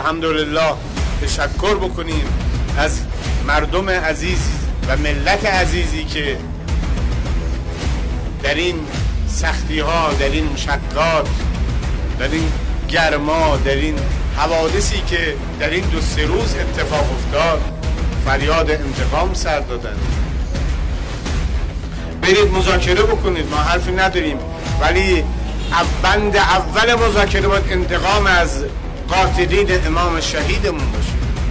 الحمدلله تشکر بکنیم از مردم عزیز و ملت عزیزی که در این سختی ها، در این مشقات، در این گرما، در این حوادثی که در این 2-3 روز اتفاق افتاد فریاد انتقام سر دادن. برید مذاکره بکنید، ما حرفی نداریم، ولی بند اول مذاکره باید انتقام از قاتلین امام شهیدمون باشه.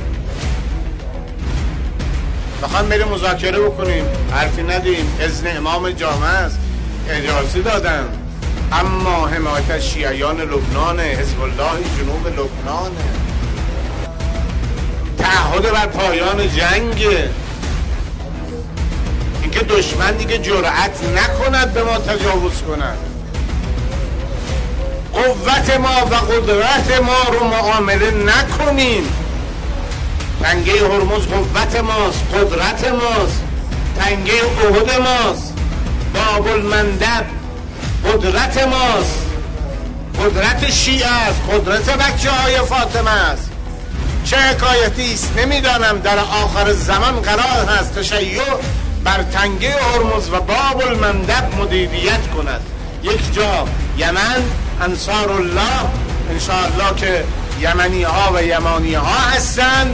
بخوام بریم مذاکره بکنیم حرفی نداریم، اذن امام جامعه است، اجازه دادن، اما حمایت از شیعیان لبنان، حزب الله جنوب لبنان، تعهد بر پایان جنگ، اینکه دشمن دیگه جرأت نکند به ما تجاوز کند، قوت ما و قدرت ما رو معامله نکنیم. تنگه هرمز قوت ماست، قدرت ماست، تنگه احد ماست، باب المندب قدرت ماست، قدرت شیعه است، قدرت بچه های فاطمه است. چه حکایتی است نمیدانم، در آخر زمان قرار هست تشیع بر تنگه هرمز و باب المندب مدیریت کند. یک جا یمن، انصار الله انشاءالله که یمنی ها و یمانی ها هستند،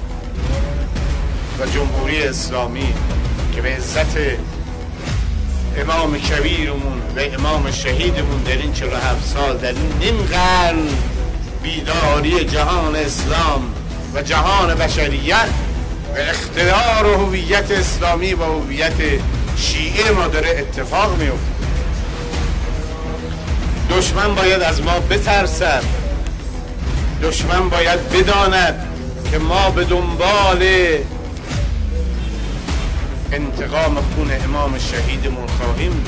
و جمهوری اسلامی که به عزت امام کبیرمون و امام شهیدمون در این 47 سال، در این نیم قرن بیداری جهان اسلام و جهان بشریت و اختیار و هویت اسلامی و هویت شیعه ما داره اتفاق میفته. دشمن باید از ما بترسد، دشمن باید بداند که ما به دنبال انتقام خون امام شهیدمون خواهیم.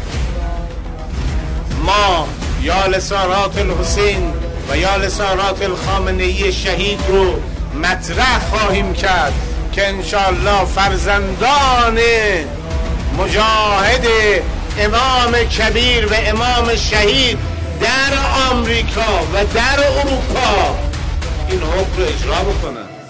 ما یا لسانات الحسین و یا لسانات الخامنه‌ای شهید رو مطرح خواهیم کرد که انشاءالله فرزندان مجاهد امام کبیر و امام شهید در آمریکا و در اروپا این حکم رو اجرا بکنن.